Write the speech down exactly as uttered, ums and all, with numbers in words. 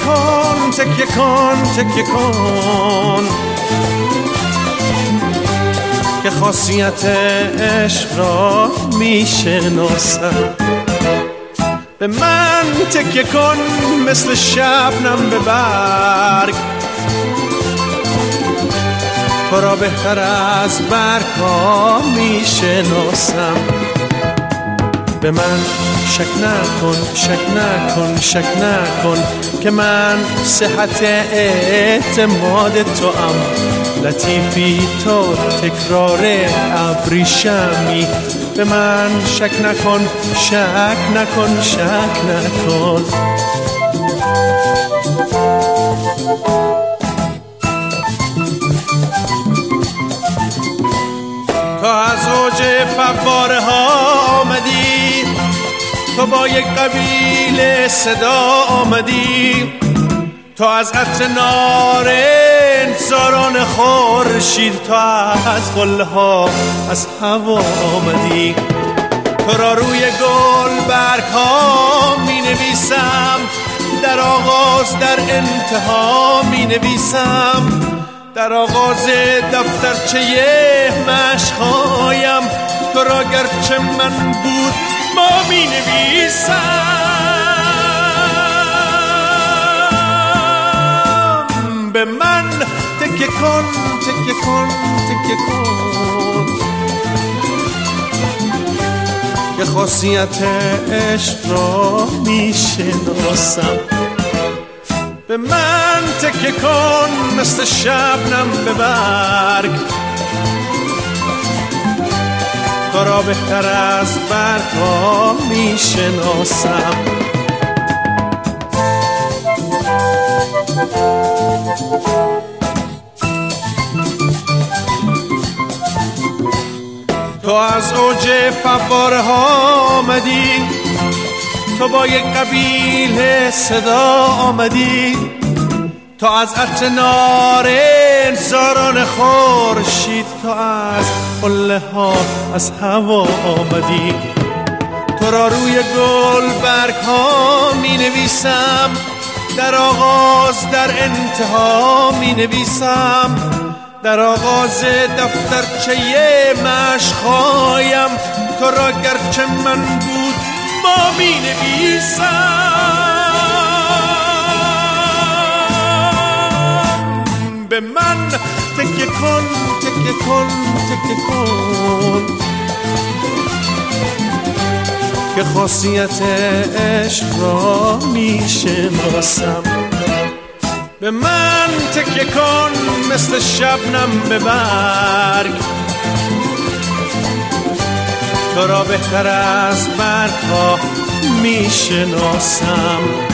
کن تکیه کن تکیه کن که خاصیت عشق را میشناسم. به من تکیه کن مثل شبنم به برگ، تو را بهتر از برگ ها میشناسم. به من شک نکن شک نکن شک نکن که من صحت اعتماد تو ام. لطیفی تو تکرار ابریشمی. به من شک نکن شک نکن شک نکن. تو از اوج فواره ها آمدی، تو با یک قبیله صدا آمدی، تو از عطر نارنج زاران خورشید، تو از قله ها از هوا آمدی. تو را روی گل برگ ها می نویسم، در آغاز در انتها می نویسم، در آغاز دفترچه مشق‌هایم تو را گرچه من بود ما می نویسم. به من تکیه کن تکیه کن تکیه کن که خاصیت عشق را می شناسم. به من تکیه کن مثل شبنم به برگ، تو را بهتر از برگ ها می شناسم. تو از اوج فواره ها آمدی، تو با یک قبیله صدا آمدی، تو از عطر نارنج زاران خورشید، تو از قله ها از هوا آمدی. تو را روی گل برگ ها می نویسم، در آغاز در انتها می نویسم، در آغاز دفترچه مشق‌هایم تو را گرچه من بود ما می نویسم. به من تکیه کن تکیه کن تکیه کن که خاصیت عشق را می شناسم. به من تکیه کن مثل شبنم به برگ، تو را بهتر از برگ ها می شناسم.